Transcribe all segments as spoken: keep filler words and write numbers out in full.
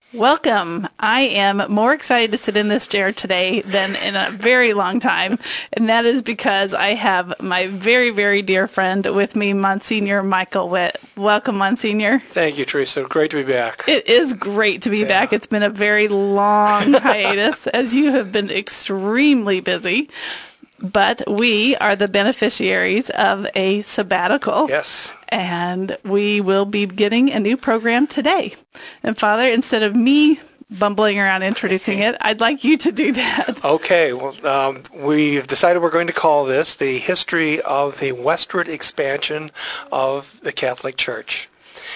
Welcome. I am more excited to sit in this chair today than in a very long time, and that is because I have my very, very dear friend with me, Monsignor Michael Witt. Welcome, Monsignor. Thank you, Teresa. Great to be back. It is great to be Yeah. back. It's been a very long hiatus, as you have been extremely busy. But we are the beneficiaries of a sabbatical. Yes. And we will be getting a new program today. And Father, instead of me bumbling around introducing it, I'd like you to do that. Okay. Well, um, we've decided we're going to call this the history of the westward expansion of the Catholic Church.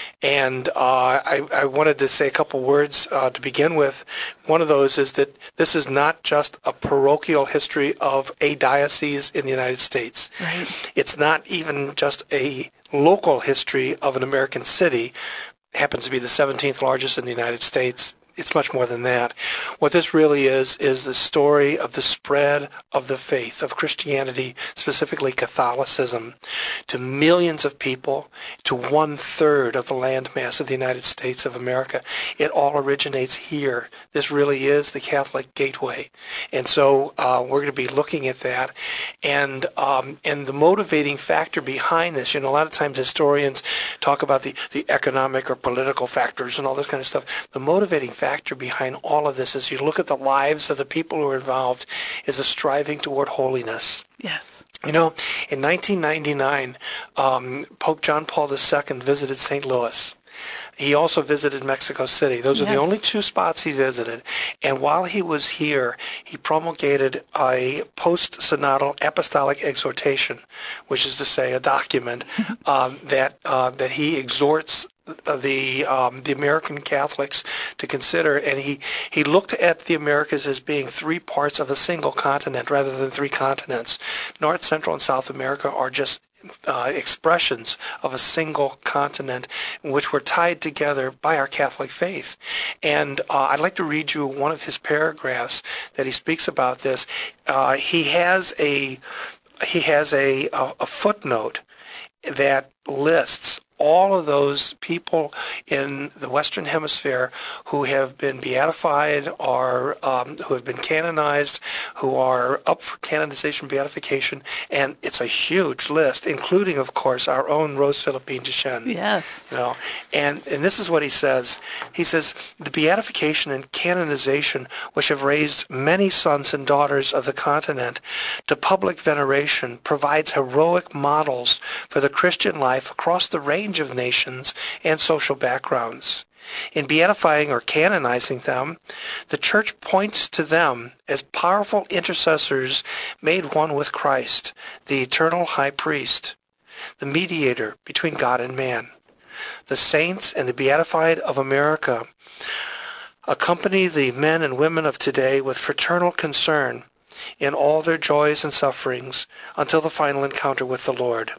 And uh, I, I wanted to say a couple words uh, to begin with. One of those is that this is not just a parochial history of a diocese in the United States. Right. It's not even just a local history of an American city. It happens to be the seventeenth largest in the United States. It's much more than that. What this really is, is the story of the spread of the faith, of Christianity, specifically Catholicism, to millions of people, to one-third of the landmass of the United States of America. It all originates here. This really is the Catholic gateway. And so uh, we're going to be looking at that. And, um, and the motivating factor behind this, you know, a lot of times historians talk about the, the economic or political factors and all this kind of stuff. The motivating factor behind all of this, as you look at the lives of the people who are involved, is a striving toward holiness. Yes. You know, in nineteen ninety-nine, um, Pope John Paul the Second visited Saint Louis. He also visited Mexico City. Those are Yes. the only two spots he visited. And while he was here, he promulgated a post-synodal apostolic exhortation, which is to say a document um, that uh, that he exhorts the um, the American Catholics to consider, and he, he looked at the Americas as being three parts of a single continent rather than three continents. North, Central, and South America are just uh, expressions of a single continent in which we're tied together by our Catholic faith. And uh, I'd like to read you one of his paragraphs that he speaks about this. Uh, he has a he has a, a, a footnote that lists all of those people in the Western Hemisphere who have been beatified or um, who have been canonized, who are up for canonization, beatification, and it's a huge list, including, of course, our own Rose Philippine Duchesne. Yes. You know, and, and this is what he says. He says, the beatification and canonization which have raised many sons and daughters of the continent to public veneration provides heroic models for the Christian life across the range of nations and social backgrounds. In beatifying or canonizing them, the Church points to them as powerful intercessors made one with Christ, the eternal high priest, the mediator between God and man. The saints and the beatified of America accompany the men and women of today with fraternal concern in all their joys and sufferings until the final encounter with the Lord,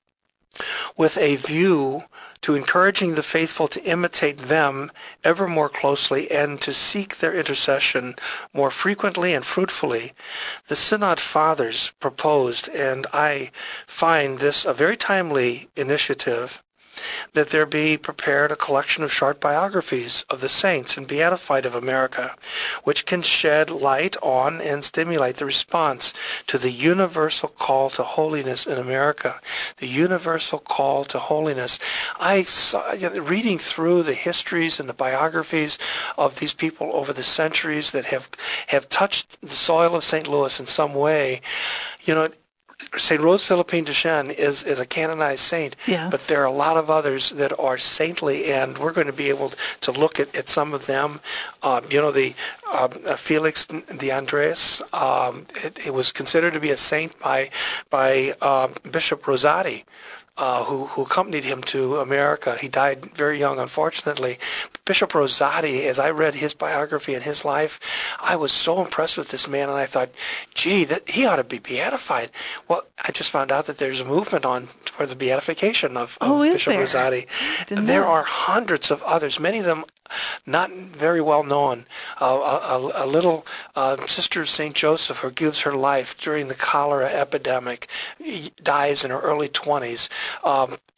with a view to encouraging the faithful to imitate them ever more closely and to seek their intercession more frequently and fruitfully. The Synod Fathers proposed, and I find this a very timely initiative, that there be prepared a collection of short biographies of the saints and beatified of America, which can shed light on and stimulate the response to the universal call to holiness in America. The universal call to holiness. I saw, you know, reading through the histories and the biographies of these people over the centuries that have have touched the soil of Saint Louis in some way, you know, Saint Rose Philippine Duchesne is, is a canonized saint, Yes. but there are a lot of others that are saintly, and we're going to be able to look at, at some of them. Um, you know, the um, uh, Felix de Andres, um, it, it was considered to be a saint by by uh, Bishop Rosati. Uh, who, who accompanied him to America. He died very young, unfortunately. Bishop Rosati, as I read his biography and his life, I was so impressed with this man, and I thought, gee, that he ought to be beatified. Well, I just found out that there's a movement on for the beatification of, of Oh, is Bishop there? Rosati. Didn't There know. are hundreds of others, many of them not very well known. Uh, a, a little uh, Sister of Saint Joseph who gives her life during the cholera epidemic, dies in her early twenties. Um,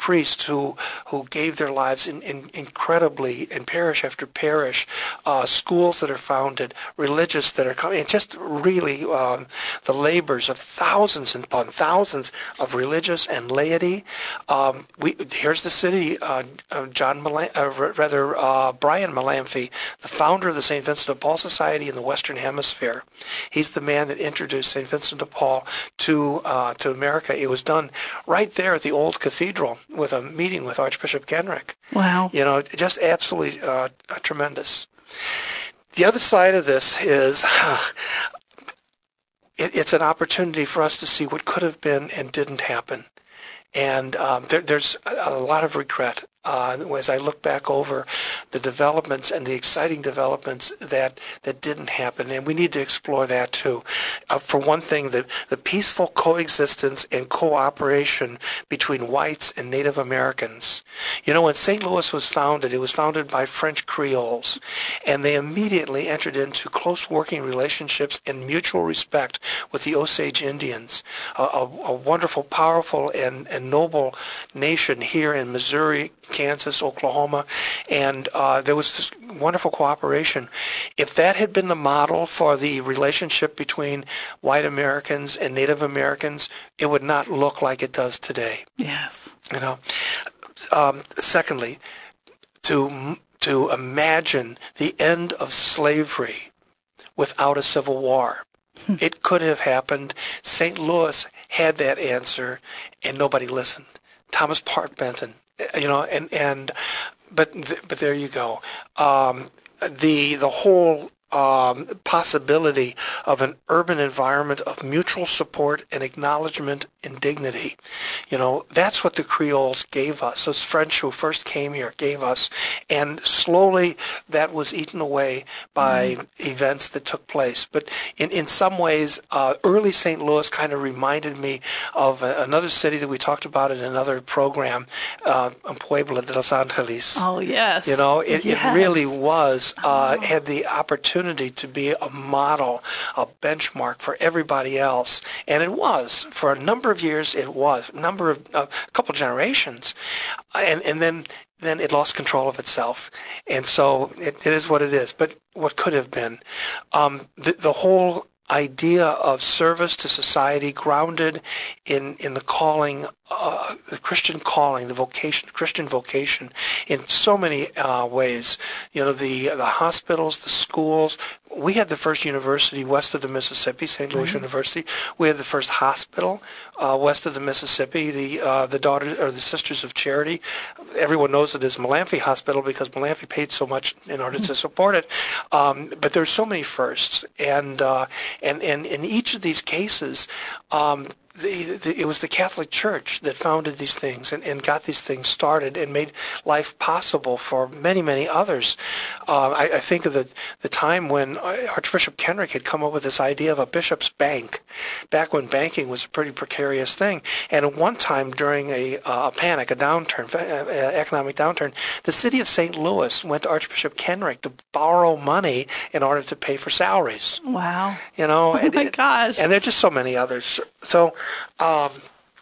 priests who who gave their lives in, in incredibly in parish after parish, uh, schools that are founded, religious that are coming, and just really um, the labors of thousands and upon thousands of religious and laity. Um, we here's the city, uh, John Malan, uh, rather uh, Brian Malamphy, the founder of the Saint Vincent de Paul Society in the Western Hemisphere. He's the man that introduced Saint Vincent de Paul to uh, to America. It was done right there at the old cathedral with a meeting with Archbishop Kenrick. Wow. You know, just absolutely uh, tremendous. The other side of this is it, it's an opportunity for us to see what could have been and didn't happen. And um, there, there's a, a lot of regret uh, as I look back over the developments and the exciting developments that, that didn't happen. And we need to explore that too. Uh, for one thing, the, the peaceful coexistence and cooperation between whites and Native Americans. You know, when Saint Louis was founded, it was founded by French Creoles, and they immediately entered into close working relationships and mutual respect with the Osage Indians, a, a, a wonderful, powerful, and, and noble nation here in Missouri, Kansas, Oklahoma, and uh, there was this wonderful cooperation. If that had been the model for the relationship between white Americans and Native Americans, it would not look like it does today. Yes. You know. Um, secondly, to to imagine the end of slavery without a civil war. Hmm. It could have happened. Saint Louis had that answer, and nobody listened. Thomas Parke Benton. You know, and and but th- but there you go. Um, the the whole um, possibility of an urban environment of mutual support and acknowledgement and dignity. You know, that's what the Creoles gave us. Those French who first came here gave us, and slowly that was eaten away by mm. events that took place. But in, in some ways, uh, early Saint Louis kind of reminded me of a, another city that we talked about in another program, uh, Puebla de los Angeles. Oh, yes. You know, it, yes. it really was, uh, oh. had the opportunity to be a model, a benchmark for everybody else. And it was. For a number of years, it was. A number of, uh, a couple generations. And, and then then it lost control of itself. And so it, it is what it is. But what could have been? Um, the, the whole idea of service to society grounded in, in the calling, uh, the Christian calling, the vocation, Christian vocation in so many uh, ways. You know, the the hospitals, the schools. We had the first university west of the Mississippi, Saint Louis mm-hmm. University. We had the first hospital uh, west of the Mississippi, the uh, the Daughters or the Sisters of Charity. Everyone knows it as Malamphy Hospital because Malamphy paid so much in order to support it. Um, but there's so many firsts, and uh, and and in each of these cases. Um, The, the, it was the Catholic Church that founded these things and, and got these things started and made life possible for many, many others. Uh, I, I think of the, the time when Archbishop Kenrick had come up with this idea of a bishop's bank, back when banking was a pretty precarious thing. And at one time during a, uh, a panic, a downturn, uh, economic downturn, the city of Saint Louis went to Archbishop Kenrick to borrow money in order to pay for salaries. Wow. You know, oh and, my gosh. And there are just so many others. So, Um,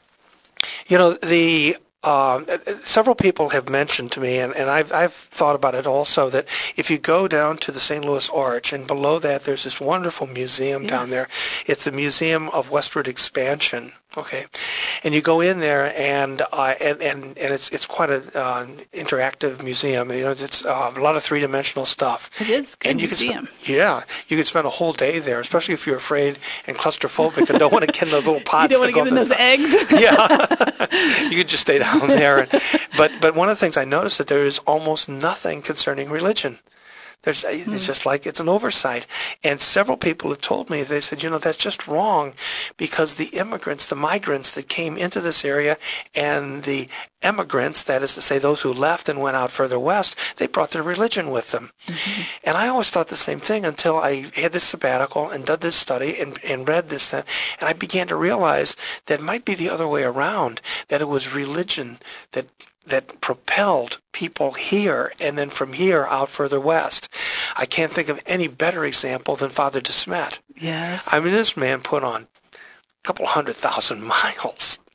you know, the uh, several people have mentioned to me, and, and I've, I've thought about it also, that if you go down to the Saint Louis Arch, and below that there's this wonderful museum yes. down there. It's the Museum of Westward Expansion. Okay, and you go in there, and uh, and, and and it's it's quite an uh, interactive museum. You know, it's uh, a lot of three dimensional stuff. It is a good and you museum. Could sp- yeah, you could spend a whole day there, especially if you're afraid and claustrophobic and don't want to get in those little pots. You don't want to get in those top. eggs. Yeah, you could just stay down there. But but one of the things I noticed that there is almost nothing concerning religion. There's, mm. It's just like it's an oversight. And several people have told me, they said, you know, that's just wrong because the immigrants, the migrants that came into this area and the emigrants, that is to say those who left and went out further west, they brought their religion with them. Mm-hmm. And I always thought the same thing until I had this sabbatical and did this study and, and read this, and I began to realize that it might be the other way around, that it was religion that that propelled people here, and then from here out further west. I can't think of any better example than Father De Smet. Yes. I mean, this man put on a couple hundred thousand miles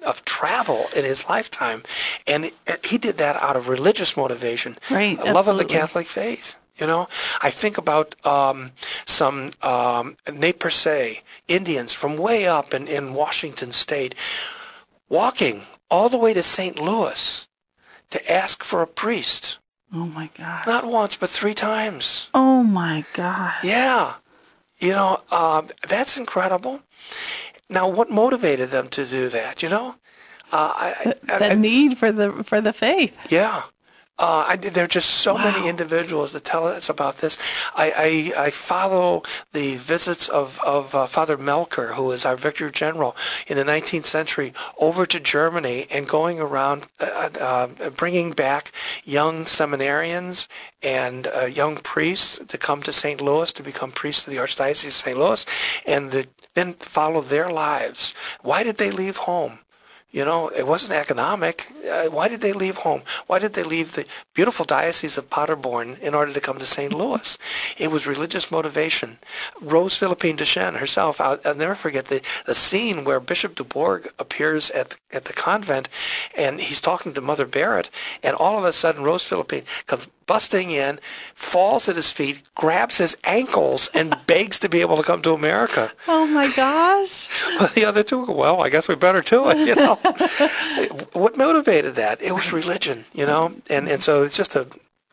of travel in his lifetime, and it, he did that out of religious motivation, Right, a love of the absolutely. Catholic faith. You know, I think about um, some um, Nez Perce Indians from way up in, in Washington State walking all the way to Saint Louis to ask for a priest. Oh my God. Not once, but three times. Oh my God. Yeah. You know, um, that's incredible. Now, what motivated them to do that, you know? Uh, I, The, I, the I, need for the for the faith. yeah. Uh, I, there are just so Wow. many individuals that tell us about this. I, I, I follow the visits of, of uh, Father Melker, who is our Vicar General in the nineteenth century, over to Germany and going around uh, uh, bringing back young seminarians and uh, young priests to come to Saint Louis to become priests of the Archdiocese of Saint Louis, and the, then follow their lives. Why did they leave home? You know, it wasn't economic. Uh, why did they leave home? Why did they leave the beautiful diocese of Paderborn in order to come to Saint Louis? It was religious motivation. Rose Philippine Deschênes herself, I'll, I'll never forget the, the scene where Bishop Dubourg appears at the, at the convent, and he's talking to Mother Barrett, and all of a sudden Rose Philippine comes busting in, falls at his feet, grabs his ankles, and begs to be able to come to America. Oh my gosh. Well, the other two go, well, I guess we better do it, you know. What motivated that? It was religion, you know, and, and so it's just a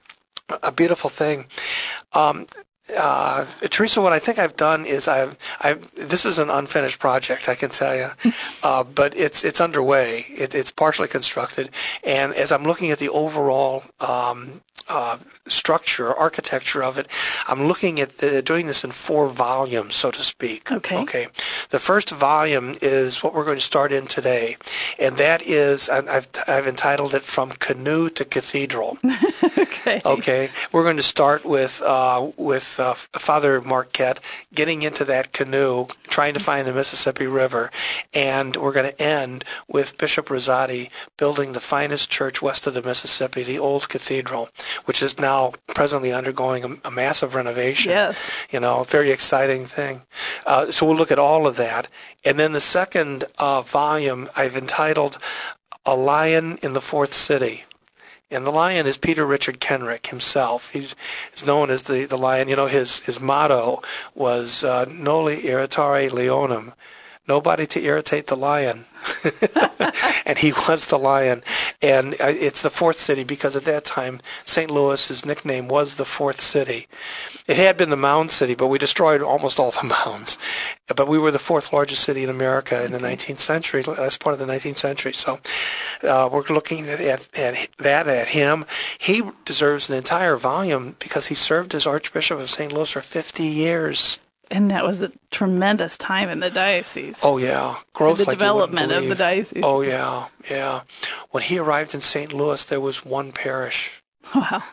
a beautiful thing. Um, uh, Teresa, what I think I've done is I've, I've this is an unfinished project, I can tell you, uh, but it's it's underway. It, it's partially constructed, and as I'm looking at the overall um, uh, structure, architecture of it, I'm looking at the, doing this in four volumes, so to speak. Okay. Okay. The first volume is what we're going to start in today, and that is I've I've entitled it From Canoe to Cathedral. Okay. Okay, we're going to start with uh, with uh, Father Marquette getting into that canoe, trying to find the Mississippi River, and we're going to end with Bishop Rosati building the finest church west of the Mississippi, the old cathedral, which is now presently undergoing a, a massive renovation. Yes. You know, a very exciting thing. Uh, so we'll look at all of that, and then the second uh, volume I've entitled A Lion in the Fourth City. And the lion is Peter Richard Kenrick himself. He's, he's known as the, the lion. You know, his, his motto was uh, Noli irritare leonum, nobody to irritate the lion. And he was the lion. And uh, it's the fourth city because at that time, Saint Louis's nickname was the fourth city. It had been the Mound City, but we destroyed almost all the mounds. But we were the fourth largest city in America in the nineteenth century, last part of the nineteenth century. So uh, we're looking at, at, at that, at him. He deserves an entire volume because he served as Archbishop of Saint Louis for fifty years. And that was a tremendous time in the diocese. Oh, yeah. Growth the like you wouldn't development of the believe. diocese. Oh, yeah, yeah. When he arrived in Saint Louis, there was one parish. Wow.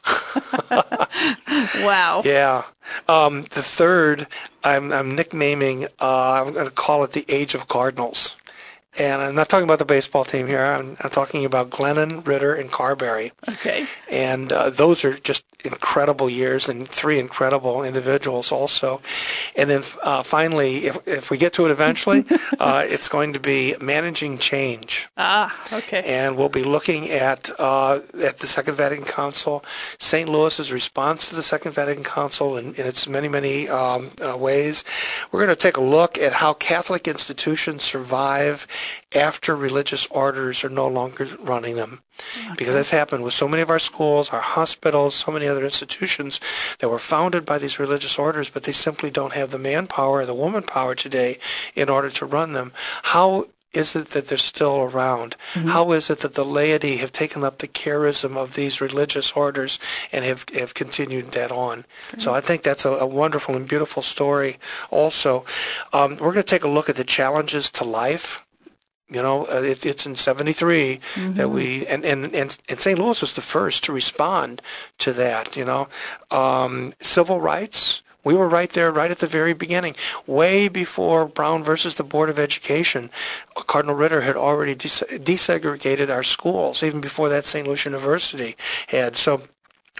Wow. Yeah. Um, the third, I'm, I'm nicknaming, uh, I'm going to call it the Age of Cardinals. And I'm not talking about the baseball team here. I'm, I'm talking about Glennon, Ritter, and Carberry. Okay. And uh, those are just incredible years and three incredible individuals also. And then uh, finally, if, if we get to it eventually, uh, it's going to be Managing Change. Ah, okay. And we'll be looking at uh, at the Second Vatican Council, Saint Louis's response to the Second Vatican Council in, in its many, many um, uh, ways. We're going to take a look at how Catholic institutions survive after religious orders are no longer running them. Okay. Because that's happened with so many of our schools, our hospitals, so many other institutions that were founded by these religious orders, but they simply don't have the manpower or the woman power today in order to run them. How is it that they're still around? Mm-hmm. How is it that the laity have taken up the charism of these religious orders and have, have continued that on? Mm-hmm. So I think that's a, a wonderful and beautiful story also. Um, we're going to take a look at the challenges to life. You know, uh, it, it's in seventy-three mm-hmm. that we, and, and, and, and Saint Louis was the first to respond to that, you know. Um, civil rights, we were right there right at the very beginning. Way before Brown versus the Board of Education, Cardinal Ritter had already des- desegregated our schools, even before that Saint Louis University had. So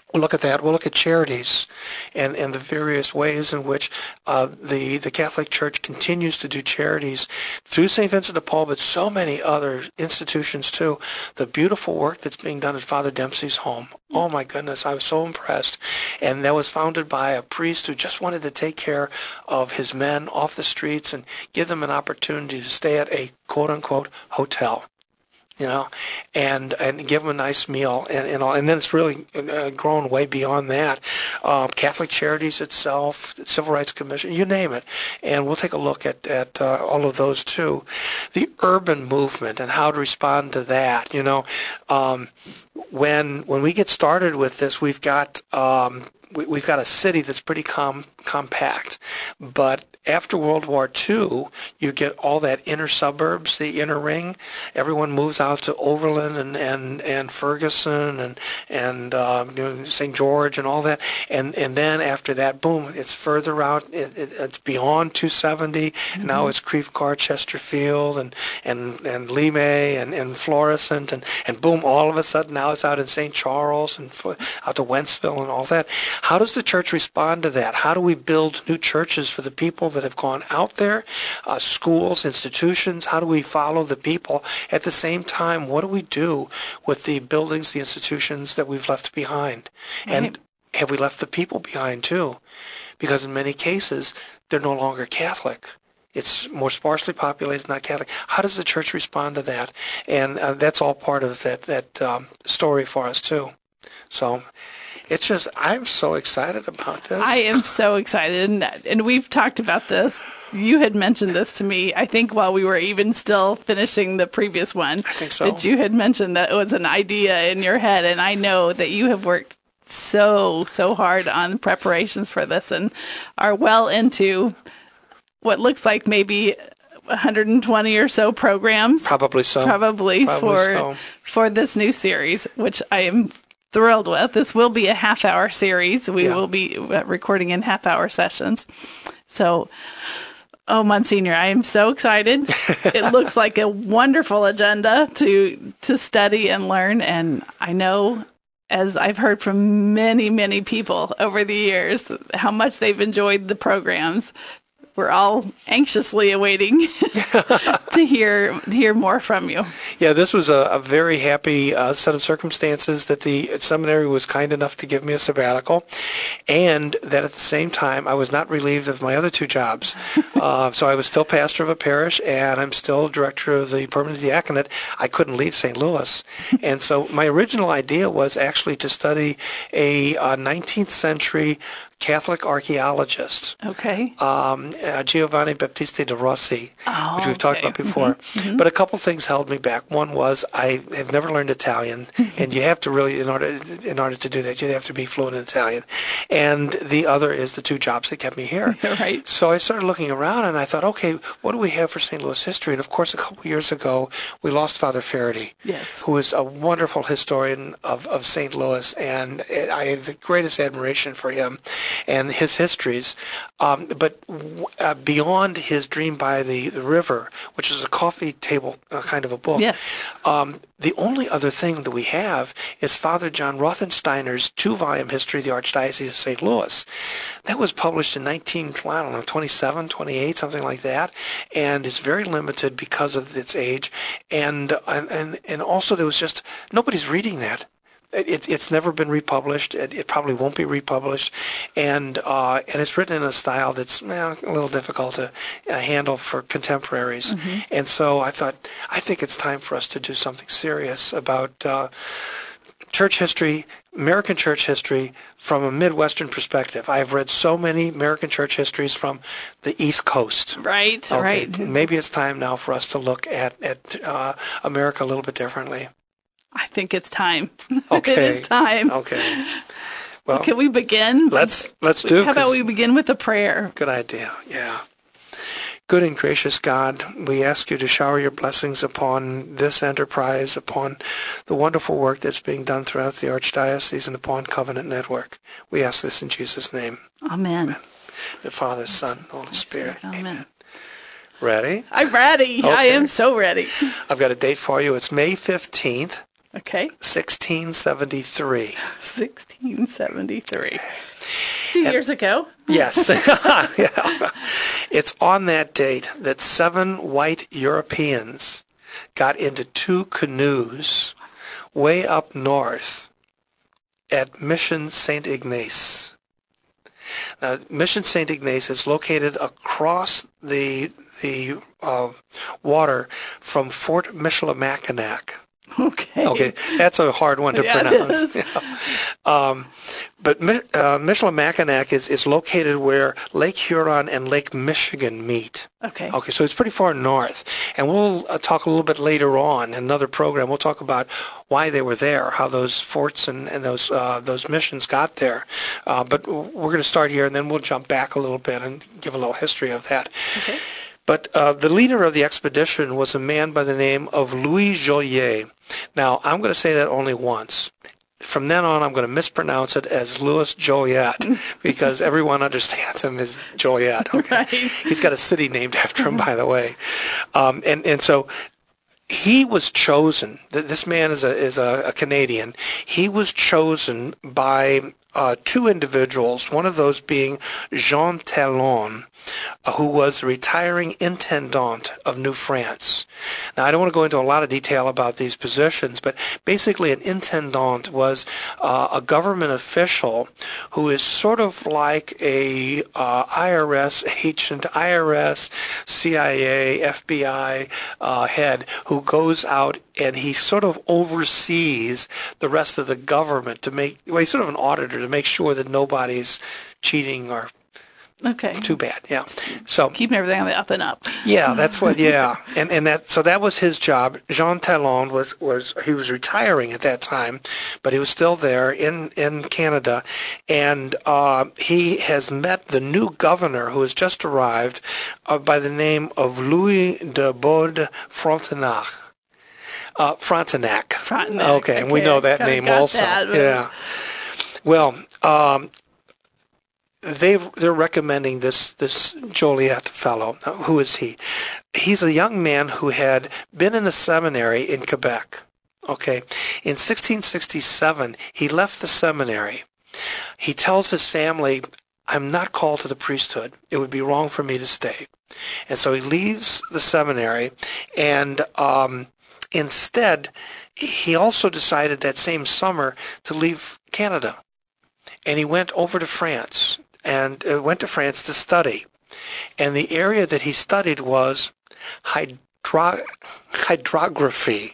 We'll look at that. We'll look at charities and, and the various ways in which uh, the the Catholic Church continues to do charities through Saint Vincent de Paul, but so many other institutions too. The beautiful work that's being done at Father Dempsey's home. Oh my goodness, I was so impressed. And that was founded by a priest who just wanted to take care of his men off the streets and give them an opportunity to stay at a quote-unquote hotel. You know, and and give them a nice meal, and and, all, and then it's really uh, grown way beyond that. Uh, Catholic Charities itself, Civil Rights Commission, you name it, and we'll take a look at at uh, all of those too. The urban movement and how to respond to that. You know, um, when when we get started with this, we've got um, we, we've got a city that's pretty com- compact, but after World War Two, you get all that inner suburbs, the inner ring. Everyone moves out to Overland and, and, and Ferguson and and uh, you know, Saint George and all that. And and then after that, boom, it's further out. It, it, it's beyond two seventy. Mm-hmm. Now it's Creve Coeur, Chesterfield, and and and Lee May and, and Florissant, and, and boom, all of a sudden now it's out in Saint Charles and out to Wentzville and all that. How does the church respond to that? How do we build new churches for the people that have gone out there, uh, schools, institutions? How do we follow the people? At the same time, what do we do with the buildings, the institutions that we've left behind? Right. And have we left the people behind too? Because in many cases, they're no longer Catholic. It's more sparsely populated, not Catholic. How does the church respond to that? And uh, that's all part of that, that um, story for us too. So it's just, I'm so excited about this. I am so excited. And, and we've talked about this. You had mentioned this to me, I think, while we were even still finishing the previous one. I think so. That you had mentioned that it was an idea in your head. And I know that you have worked so, so hard on preparations for this and are well into what looks like maybe one hundred twenty or so programs. Probably so. Probably, Probably for so. for this new series, which I am thrilled with. This will be a half-hour series. We yeah. will be recording in half-hour sessions. So, oh, Monsignor, I am so excited. It looks like a wonderful agenda to to study and learn. And I know, as I've heard from many, many people over the years, how much they've enjoyed the programs. We're all anxiously awaiting to hear to hear more from you. Yeah, this was a, a very happy uh, set of circumstances that the seminary was kind enough to give me a sabbatical, and that at the same time I was not relieved of my other two jobs. uh, so I was still pastor of a parish, and I'm still director of the permanent diaconate. I couldn't leave Saint Louis. And so my original idea was actually to study a uh, nineteenth century Catholic archaeologist, okay, um, uh, Giovanni Battista de Rossi, oh, which we've talked okay. about before. Mm-hmm, mm-hmm. But a couple things held me back. One was I have never learned Italian, and you have to really, in order in order to do that, you have to be fluent in Italian. And the other is the two jobs that kept me here. Right. So I started looking around, and I thought, okay, what do we have for Saint Louis history? And of course, a couple years ago, we lost Father Faraday, yes, who is a wonderful historian of, of Saint Louis, and I have the greatest admiration for him and his history. Histories, um, but uh, beyond his Dream by the, the River, which is a coffee table uh, kind of a book, yes. um, the only other thing that we have is Father John Rothensteiner's two-volume History of the Archdiocese of Saint Louis. That was published in nineteen, I don't know, twenty-seven, twenty-eight, something like that, and it's very limited because of its age, and and and, and also there was just, nobody's reading that. It, it's never been republished. It, it probably won't be republished, and uh, and it's written in a style that's well, a little difficult to uh, handle for contemporaries. Mm-hmm. And so I thought, I think it's time for us to do something serious about uh, church history, American church history from a Midwestern perspective. I've read so many American church histories from the East Coast. Right, okay, right. Maybe it's time now for us to look at at uh, America a little bit differently. I think it's time. Okay. It is time. Okay. Well, can we begin? Let's let's do. How about we begin with a prayer? Good idea. Yeah. Good and gracious God, we ask you to shower your blessings upon this enterprise, upon the wonderful work that's being done throughout the Archdiocese and upon Covenant Network. We ask this in Jesus' name. Amen. Amen. The Father, Son, Holy Spirit. Spirit. Amen. Amen. Ready? I'm ready. Okay. I am so ready. I've got a date for you. It's May fifteenth. Okay. sixteen seventy-three. sixteen seventy-three. A few And- years ago. Yes. Yeah. It's on that date that seven white Europeans got into two canoes way up north at Mission Saint Ignace. Now, Mission Saint Ignace is located across the the uh, water from Fort Michilimackinac. Okay. Okay, that's a hard one to Yeah, it pronounce. is. Yeah. Um, but Mi- uh, Michilimackinac is, is located where Lake Huron and Lake Michigan meet. Okay. Okay, so it's pretty far north. And we'll uh, talk a little bit later on in another program. We'll talk about why they were there, how those forts and, and those uh, those missions got there. Uh, but we're going to start here, and then we'll jump back a little bit and give a little history of that. Okay. But uh, the leader of the expedition was a man by the name of Louis Joliet. Now, I'm going to say that only once. From then on, I'm going to mispronounce it as Louis Joliet because everyone understands him as Joliet. Okay? Right. He's got a city named after him, by the way. Um, and, and so he was chosen. th- This man is a, is a, a Canadian. He was chosen by uh, two individuals, one of those being Jean Talon, uh, who was the retiring intendant of New France. Now, I don't want to go into a lot of detail about these positions, but basically an intendant was uh, a government official who is sort of like a uh, I R S agent, I R S, C I A, F B I uh, head who goes out and he sort of oversees the rest of the government to make, well, he's sort of an auditor to make sure that nobody's cheating or Okay. too bad. Yeah. So Keeping everything on the up and up. yeah, that's what. Yeah, and and that so that was his job. Jean Talon was was he was retiring at that time, but he was still there in in Canada, and uh, he has met the new governor who has just arrived, uh, by the name of Louis de Bode Frontenac. Uh, Frontenac. Frontenac. Okay, and we know that kinda name got also. that, but- Yeah. Well, um, they they're recommending this this Joliet fellow. Now, who is he? He's a young man who had been in the seminary in Quebec. Okay, in sixteen sixty-seven he left the seminary. He tells his family, "I'm not called to the priesthood. It would be wrong for me to stay," and so he leaves the seminary, and um, instead he also decided that same summer to leave Canada, and he went over to France. And uh, went to France to study. And the area that he studied was hydro- hydrography.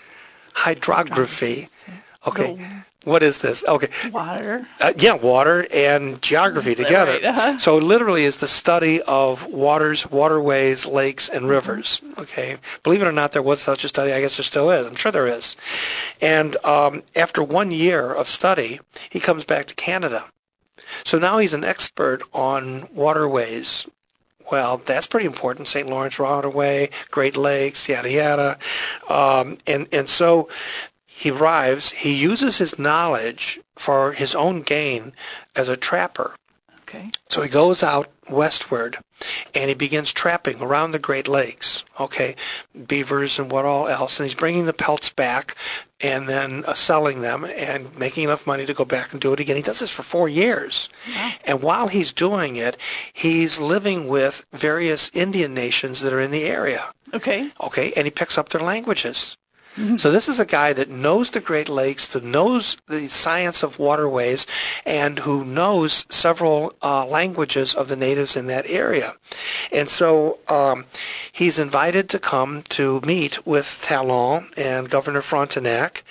Hydrography. Okay. What is this? Okay. Water. Uh, yeah, water and geography together. Right, uh-huh. So literally is the study of waters, waterways, lakes, and rivers. Okay. Believe it or not, there was such a study. I guess there still is. I'm sure there is. And um, after one year of study, he comes back to Canada. So now he's an expert on waterways. Well, that's pretty important. Saint Lawrence Waterway, Great Lakes, yada, yada. Um, and, and so he arrives. He uses his knowledge for his own gain as a trapper. Okay. So he goes out westward, and he begins trapping around the Great Lakes, okay, beavers and what all else, and he's bringing the pelts back and then uh, selling them and making enough money to go back and do it again. He does this for four years. Wow. And while he's doing it, he's living with various Indian nations that are in the area, Okay. okay, and he picks up their languages. So this is a guy that knows the Great Lakes, that knows the science of waterways, and who knows several uh, languages of the natives in that area. And so um, he's invited to come to meet with Talon and Governor Frontenac,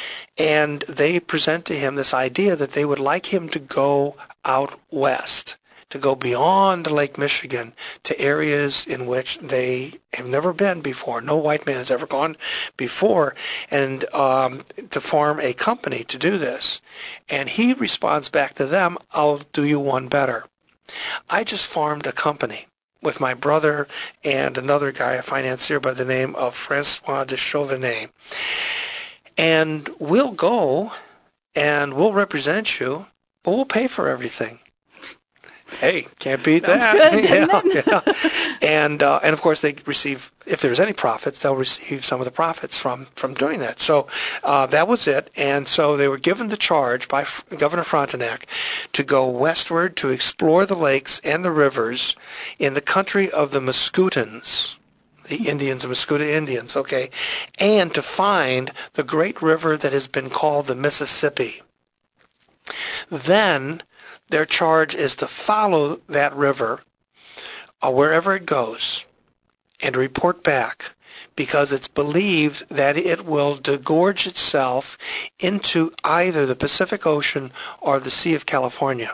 and they present to him this idea that they would like him to go out west, to go beyond Lake Michigan to areas in which they have never been before. No white man has ever gone before, and um, to form a company to do this. And he responds back to them, "I'll do you one better. I just formed a company with my brother and another guy, a financier by the name of Francois de Chauvenet. And we'll go and we'll represent you, but we'll pay for everything." Hey, can't beat Sounds that. good, yeah, doesn't yeah. And uh, and of course they receive if there's any profits, they'll receive some of the profits from, from doing that. So uh, that was it. And so they were given the charge by F- Governor Frontenac to go westward to explore the lakes and the rivers in the country of the Mascoutins, the Indians, the Mascouta Indians, okay, and to find the great river that has been called the Mississippi. Then their charge is to follow that river uh, wherever it goes and report back, because it's believed that it will degorge itself into either the Pacific Ocean or the Sea of California.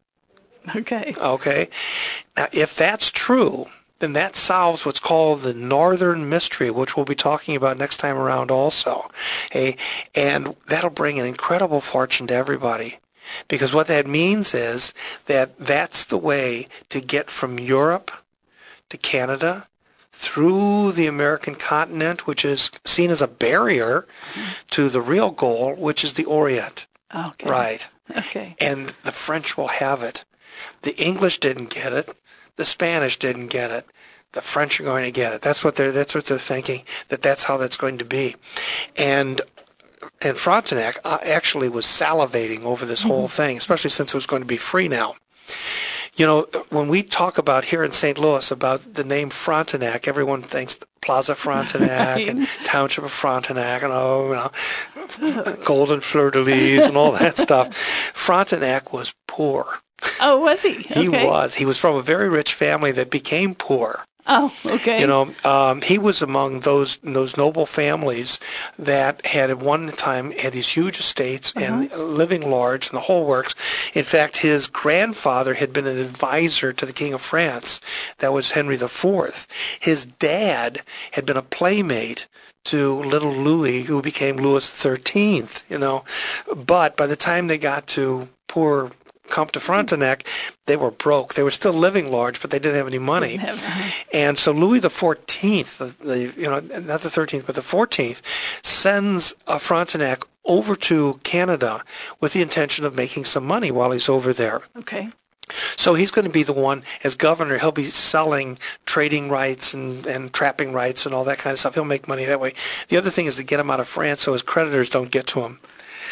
Okay. Okay. Now, if that's true, then that solves what's called the Northern Mystery, which we'll be talking about next time around also. Okay? And that'll bring an incredible fortune to everybody. Because what that means is that that's the way to get from Europe to Canada, through the American continent, which is seen as a barrier to the real goal, which is the Orient. Okay. Right. Okay. And the French will have it. The English didn't get it. The Spanish didn't get it. The French are going to get it. That's what they're. That's what they're thinking. That that's how that's going to be, and and Frontenac uh, actually was salivating over this whole thing, especially since it was going to be free now. You know, when we talk about here in Saint Louis about the name Frontenac, everyone thinks Plaza Frontenac Right. and Township of Frontenac and oh, you know, golden fleur-de-lis and all that stuff. Frontenac was poor. Oh, was he? He Okay. was. He was from a very rich family that became poor. Oh, okay. You know, um, he was among those those noble families that had at one time had these huge estates Uh-huh. and living large and the whole works. In fact, his grandfather had been an advisor to the King of France. That was Henry the Fourth. His dad had been a playmate to little Louis, who became Louis the Thirteenth. You know, but by the time they got to poor Comte de Frontenac, they were broke. They were still living large, but they didn't have any money. Didn't have- And so Louis the Fourteenth, the, the you know not the Thirteenth, but the Fourteenth, sends uh, Frontenac over to Canada with the intention of making some money while he's over there. Okay. So he's going to be the one, as governor, he'll be selling trading rights and, and trapping rights and all that kind of stuff. He'll make money that way. The other thing is to get him out of France so his creditors don't get to him.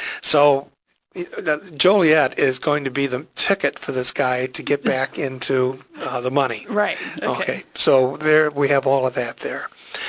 So Joliet is going to be the ticket for this guy to get back into uh, the money. Right. Okay. Okay. So there we have all of that there.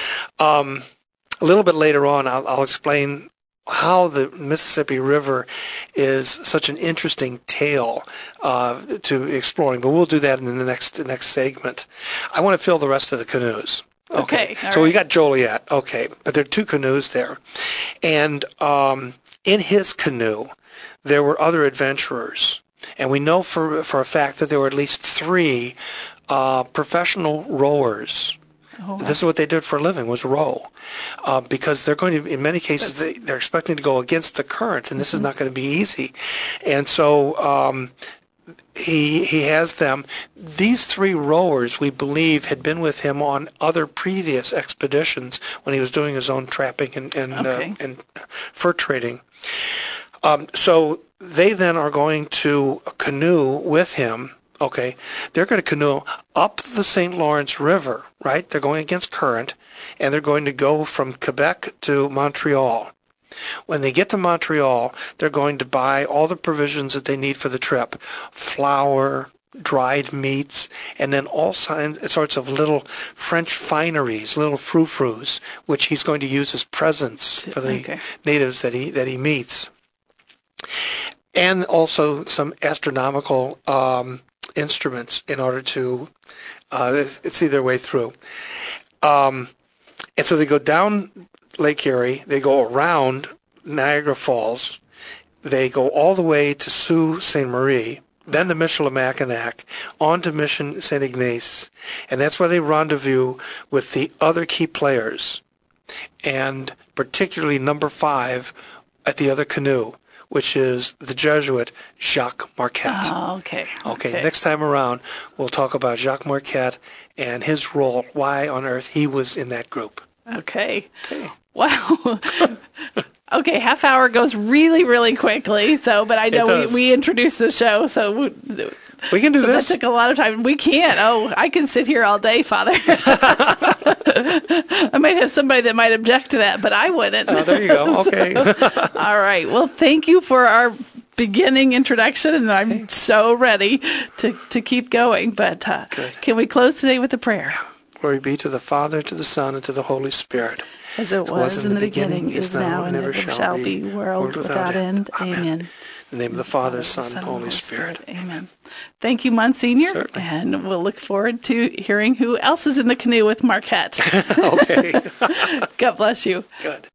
Um, a little bit later on, I'll, I'll explain how the Mississippi River is such an interesting tale uh, to exploring, but we'll do that in the next the next segment. I want to fill the rest of the canoes. Okay, all So we right. got Joliet. Okay. But there are two canoes there. And um, in his canoe, there were other adventurers. And we know for for a fact that there were at least three uh, professional rowers. Oh, This is what they did for a living, was row. Uh, because they're going to, in many cases, they, they're expecting to go against the current, and this is not going to be easy. And so um, he he has them. These three rowers, we believe, had been with him on other previous expeditions when he was doing his own trapping and, and, Okay. uh, and fur trading. Um, so they then are going to canoe with him. Okay, they're going to canoe up the Saint Lawrence River, right? They're going against current, and they're going to go from Quebec to Montreal. When they get to Montreal, they're going to buy all the provisions that they need for the trip: flour, dried meats, and then all kinds, sorts of little French fineries, little frou-frous, which he's going to use as presents for the Okay. natives that he that he meets. And also some astronomical um, instruments in order to uh, see their way through. Um, and so they go down Lake Erie, they go around Niagara Falls, they go all the way to Sault Ste. Marie, then to Michilimackinac, on to Mission Saint Ignace, and that's where they rendezvous with the other key players, and particularly number five at the other canoe, which is the Jesuit Jacques Marquette. Oh, okay. Okay, next time around, we'll talk about Jacques Marquette and his role, why on earth he was in that group. Okay. Wow. Okay, half hour goes really, really quickly. So, but I know we, does. we introduced the show, so we, We can do so this. that took a lot of time. We can't. Oh, I can sit here all day, Father. I might have somebody that might object to that, but I wouldn't. Oh, there you go. Okay. All right. Well, thank you for our beginning introduction, and I'm okay. so ready to, to keep going. But uh, can we close today with a prayer? Glory be to the Father, to the Son, and to the Holy Spirit. As it was, was in, in the beginning, beginning is now, and ever shall, shall be, world, world without, without end. end. Amen. Amen. In the name of the Father, Son, and Holy Spirit. Spirit. Amen. Thank you, Monsignor. Certainly. And we'll look forward to hearing who else is in the canoe with Marquette. Okay. God bless you. Good.